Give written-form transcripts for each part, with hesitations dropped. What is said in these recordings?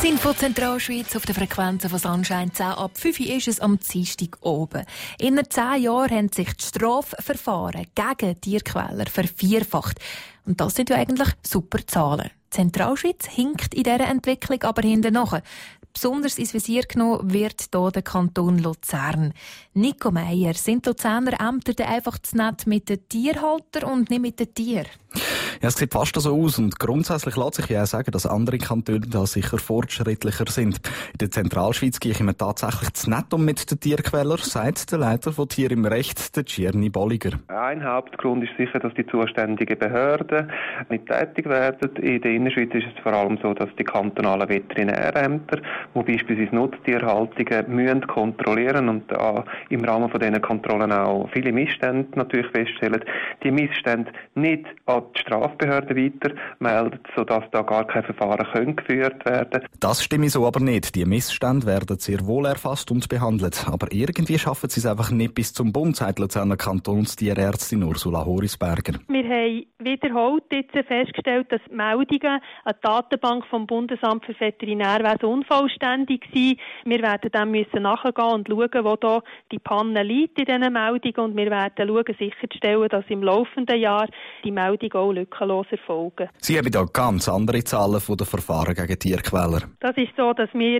sind von Zentralschweiz auf der Frequenzen von Sunshine 10 ab 5 Uhr ist es am Dienstag oben. In 10 Jahren haben sich die Strafverfahren gegen Tierquäler vervierfacht. Und das sind ja eigentlich super Zahlen. Die Zentralschweiz hinkt in dieser Entwicklung aber hinten nach. Besonders ins Visier genommen wird hier der Kanton Luzern. Nico Meier, sind die Luzerner Ämter denn einfach zu nett mit den Tierhaltern und nicht mit den Tieren? Ja, es sieht fast so aus und grundsätzlich lässt sich ja auch sagen, dass andere Kantone da sicher fortschrittlicher sind. In der Zentralschweiz gehe ich immer tatsächlich zu nett um mit den Tierquälern, sagt der Leiter von Tier im Recht, der Tschirni Bolliger. Ein Hauptgrund ist sicher, dass die zuständigen Behörden nicht tätig werden. In der Innerschweiz ist es vor allem so, dass die kantonalen Veterinärämter, die beispielsweise Nutztierhaltungen müssen kontrollieren und im Rahmen von diesen Kontrollen auch viele Missstände natürlich feststellen, die Missstände nicht an die Strafbehörden weitermelden, sodass da gar keine Verfahren geführt werden können. Das stimme so aber nicht. Die Missstände werden sehr wohl erfasst und behandelt. Aber irgendwie schaffen sie es einfach nicht bis zum Bund, sagt Luzerner Kantonstierärztin Ursula Horisberger. Wir haben wiederholt jetzt festgestellt, dass die Meldungen an die Datenbank vom Bundesamt für Veterinärwesen unvollständig sind. Wir werden dem müssen nachgehen und schauen, wo da die Panne liegt in diesen Meldungen. Und wir werden schauen, sicherzustellen, dass im laufenden Jahr die Meldungen auch lückenlos erfolgen. Sie haben da ganz andere Zahlen von den Verfahren gegen Tierquäler. Das ist so, dass wir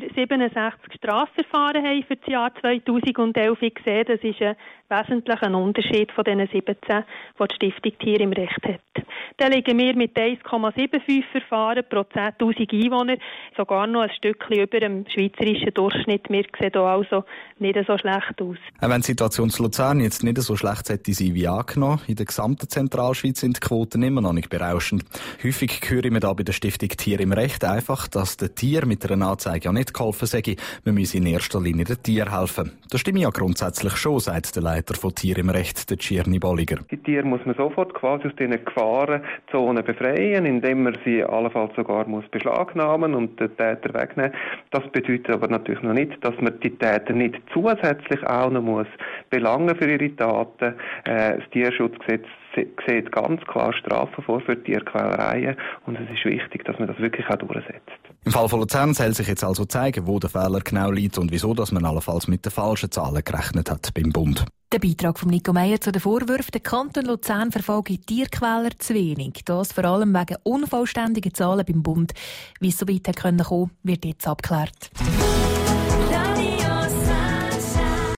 67 Strafverfahren haben für das Jahr 2011. Ich sehe, das ist ein wesentlicher Unterschied von den 17, die die Stiftung Tier im Recht hat. Da liegen wir mit 1,75 Verfahren pro 10'000 Einwohner sogar noch ein Stückchen über dem schweizerischen Durchschnitt. Wir sehen hier also nicht so schlecht aus. Auch wenn die Situation in Luzern jetzt nicht so schlecht sein sollte wie angenommen, in der gesamten Zentralschweiz sind die Quoten immer noch nicht berauschend. Häufig höre ich mir da bei der Stiftung Tier im Recht einfach, dass den Tier mit einer Anzeige ja nicht geholfen sei. Man müsse in erster Linie den Tier helfen. Das stimmt ja grundsätzlich schon, sagt der Leiter von Tier im Recht, der Tschirni Bolliger. Die Tiere muss man sofort quasi aus diesen Gefahrenzonen befreien, indem man sie allenfalls sogar muss beschlagnahmen und den Täter wegnehmen. Das bedeutet aber natürlich noch nicht, dass man die Täter nicht zusätzlich auch noch muss belangen für ihre Taten. Das Tierschutzgesetz sieht ganz klar Strafen vor für Tierquälereien und es ist wichtig, dass man das wirklich auch durchsetzt. Im Fall von Luzern soll sich jetzt also zeigen, wo der Fehler genau liegt und wieso, dass man allenfalls mit den falschen Zahlen gerechnet hat beim Bund. Der Beitrag von Nico Meier zu den Vorwürfen, der Kanton Luzern verfolge Tierquäler zu wenig. Das vor allem wegen unvollständiger Zahlen beim Bund. Wie es so weit kommen konnte, wird jetzt abgeklärt.